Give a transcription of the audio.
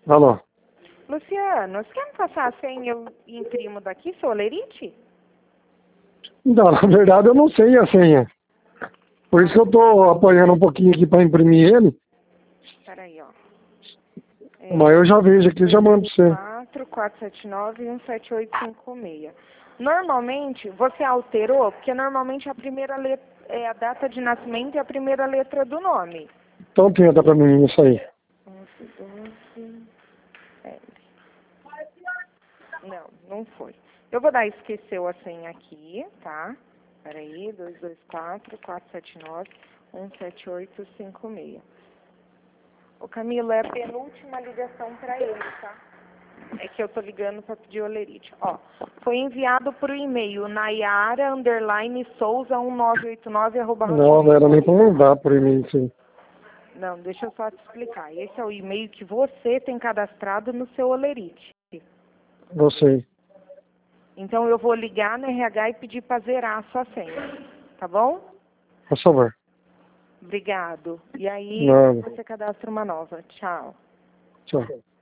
Alô? Luciano, você quer me passar a senha e imprimo daqui, seu Olerite? Não, na verdade eu não sei a senha. Por isso que eu tô apanhando um pouquinho aqui para imprimir ele. Peraí, ó. Mas eu já vejo aqui e já mando pra você. 479-17856. Normalmente, você alterou, porque normalmente a primeira letra é a data de nascimento e a primeira letra do nome. Então tenta pra mim isso aí. 11, 12, L. Não foi. Eu vou dar esqueceu a senha aqui, tá? Peraí, 224-479-17856. Ô Camilo, é a penúltima ligação para ele, tá? É que eu tô ligando para pedir Olerite. Ó, foi enviado por e-mail nayara_souza1989 Não, não era nem pra mandar por e-mail isso aí. Não, deixa eu só te explicar. Esse é o e-mail que você tem cadastrado no seu Olerite. Eu sei. Então eu vou ligar no RH e pedir para zerar a sua senha. Tá bom? Por favor. Obrigado. E aí Nada. você cadastra uma nova. Tchau. Tchau.